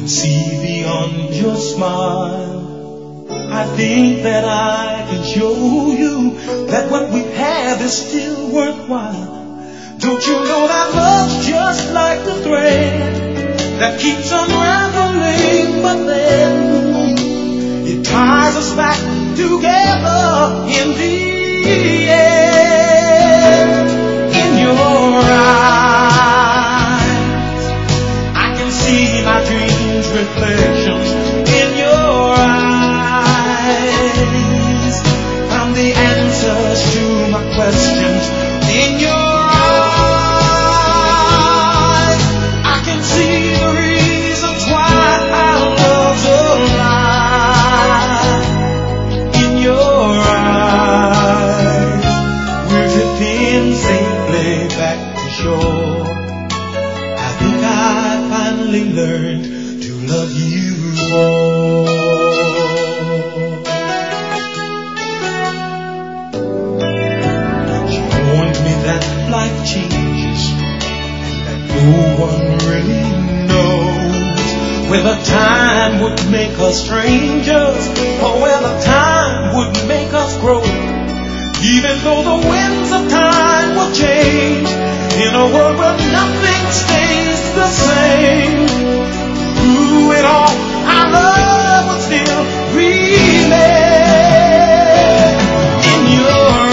can see beyond your smile. I think that I can show you that what we have is still worthwhile. Don't you know that love's just like the thread that keeps unraveling, but then it ties us back together in the end. In your eyes, I can see my dreams' reflections. In your eyes, found the answers to my questions. In your eyes, I can see the reasons why our love's alive. In your eyes, we're drifting safely back to shore. I think I finally learned to love you more. She warned me that life changes and that no one really knows whether time would make us strangers or whether time would make us grow. Even though the winds of time will change in a world where nothing stays the same, through it all, our love will still remain. In your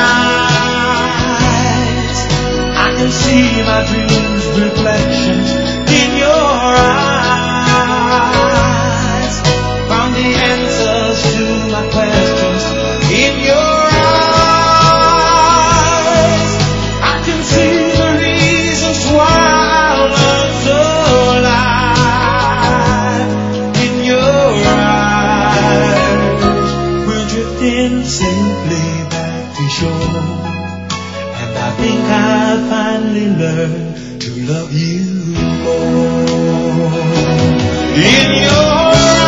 eyes, I can see my dreams' reflections. In your eyes, found the answers to my questions. In your eyes, I can see the reasons why our love's alive. In your eyes, we're drifting safely back to shore. And I think I finally learned to love you more. In your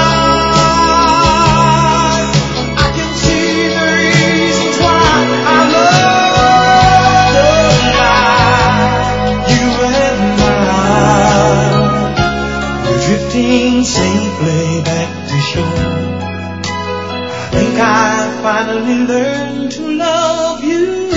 eyes, I can see the reasons why I love alive. You and I, we're drifting safely back to shore. I think I finally learned to love you